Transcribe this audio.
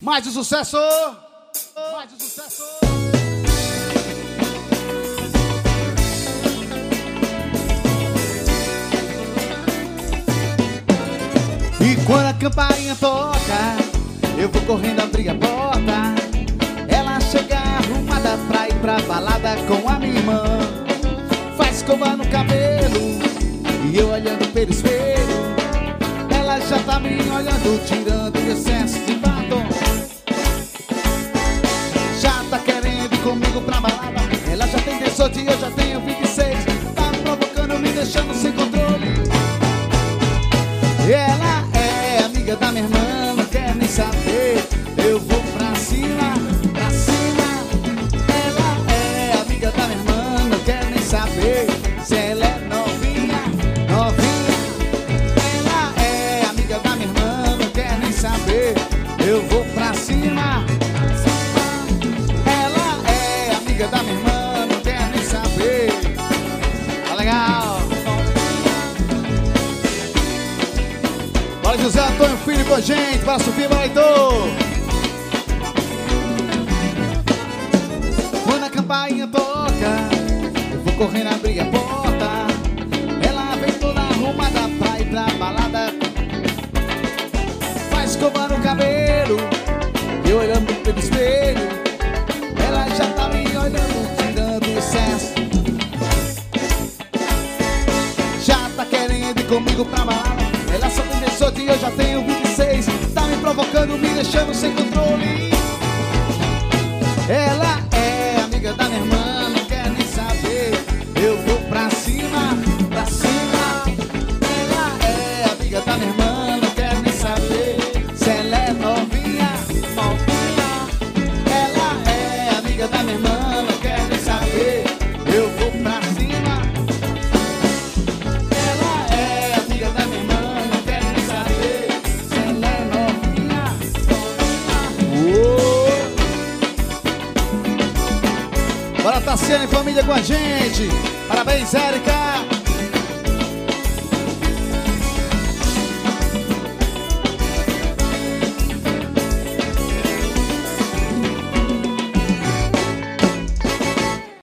Mais de sucesso! Mais de sucesso! E quando a campainha toca, eu vou correndo abrir a porta. Ela chega arrumada pra ir pra balada com a minha irmã. Faz escova no cabelo e eu olhando pelo espelho. Ela já tá me olhando, tirando o excesso de batom. Já tá querendo ir comigo pra balada. Ela já tem 18 e eu já tenho 26. Tá me provocando, me deixando sem controle. Ela é amiga da minha irmã, não quer nem saber. Eu vou pra cima, pra cima. Ela é amiga da minha irmã, não quer nem saber se ela é novinha, novinha. Ela é amiga da minha irmã, não quer nem saber. Eu vou pra cima, cima. Ela é amiga da minha irmã, não quer nem saber. Tá legal. Bora José Antônio Filho com a gente, para Sofia, bora Heitor. Quando a campainha toca, eu vou correndo abrir a porta. Ela vem toda arrumada pra ir pra balada. Faz escova no cabelo, eu olhando pelo espelho. Ela já tá me olhando, tirando o excesso. Já tá querendo ir comigo pra balada. Ela só tem 18 e eu já tenho 26. Tá me provocando, me deixando sem controle. Ela é amiga da minha irmã, não quer nem saber. Eu vou pra cima, pra cima. Ela é amiga da minha irmã, não quer nem saber se ela é novinha, novinha. Ela é amiga da minha irmã, não quer nem saber. Eu vou pra cima. Ela é amiga da minha irmã, não quer nem saber se ela é novinha, novinha. Bora Tassiana e família com a gente. Parabéns, Érica.